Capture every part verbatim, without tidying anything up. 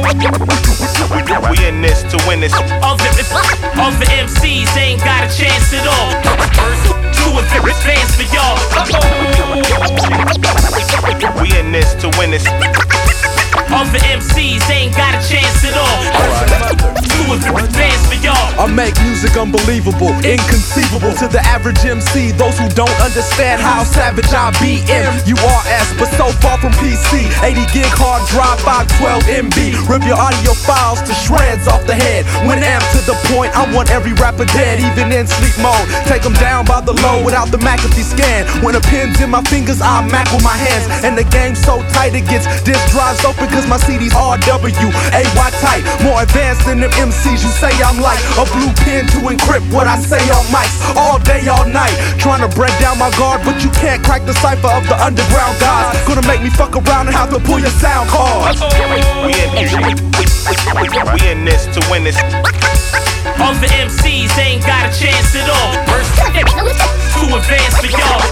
We in this to win this. Other, other M Cs ain't got a chance at all. Too advanced for y'all. We in this to win this. Other M Cs ain't got a chance at all. Too advanced for y'all. I make music unbelievable, inconceivable to the average M C. Those who don't understand how savage I be M U R S, but so far from P C. eighty gig hard drive, five twelve M B. Rip your audio files to shreds off the head. When amped to the point, I want every rapper dead, even in sleep mode. Take them down by the low without the McAfee scan. When a pen's in my fingers, I mac with my hands. And the game's so tight it gets disk drives open, cause my C D's R W A Y tight. More advanced than them M Cs, you say I'm like a blue pen to encrypt what I say on mics. All day, all night, trying to break down my guard, but you can't crack the cipher of the underground guys. Gonna make me fuck around and have to pull your sound card. We in this, we in this to win this. Other M Cs ain't got a chance at all. Too advanced for y'all.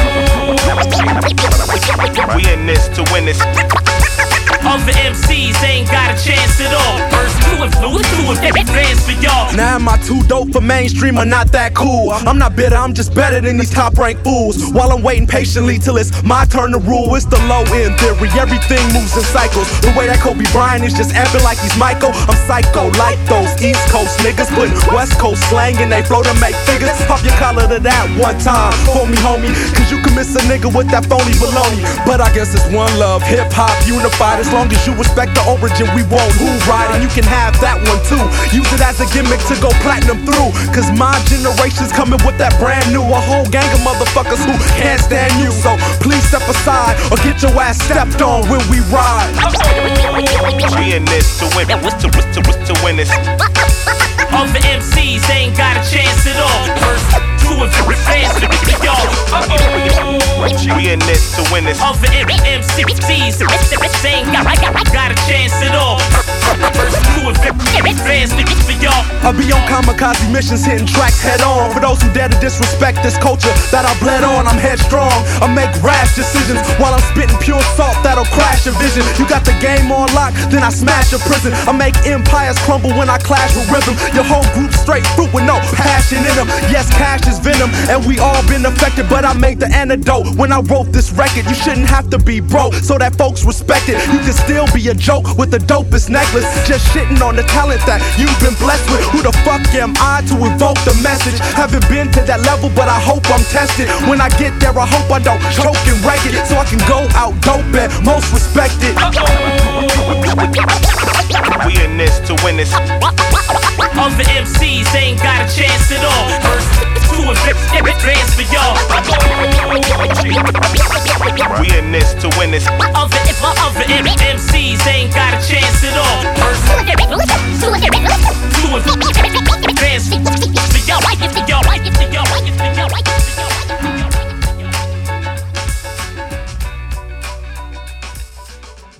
We in this to win this. Other M Cs ain't got a chance at all. Too advanced for y'all. Now am I too dope for mainstream or not that cool? I'm not bitter, I'm just better than these top ranked fools. While I'm waiting patiently till it's my turn to rule. It's the low end theory, everything moves in cycles. The way that Kobe Bryant is just amping like he's Michael. I'm psycho like those East Coast niggas, putting West Coast slang in they flow to make figures. Pop your collar to that one time for me, homie, cause you can miss a nigga with that phony baloney. But I guess it's one love, hip hop unified. As long as you respect the origin, we won't who ride, and you can have that one too. Use it as a gimmick to go platinum through, cause my generation's coming with that brand new. A whole gang of motherfuckers who can't stand you. So please step aside or get your ass stepped on when we ride. We in this to win, to, to, to, to win this. Other M Cs ain't got a chance at all. Too advanced for y'all. We in this to win this. Other M Cs ain't got, got a chance at all. Too advanced for y'all. I'll be on kamikaze missions, hitting tracks head on. For those who dare to disrespect this culture that I bled on, I'm headstrong. I make rash decisions while I'm spitting pure salt that'll crash your vision. You got the game on lock, then I smash your prison. I make empires crumble when I clash with rhythm. Your whole group straight fruit with no passion in them. Yes, cash is venom, and we all been affected, but I made the antidote. When I wrote this record, you shouldn't have to be broke so that folks respect it. You can still be a joke with the dopest necklace, just shitting on the talent that you've been blessed with. Who the fuck am I to evoke the message? Haven't been to that level, but I hope I'm tested. When I get there, I hope I don't choke and wreck it, so I can go out dope and most respected. We in this to win this. Other M Cs ain't got a chance at all. Too advanced for y'all. We in this to win this. Other, other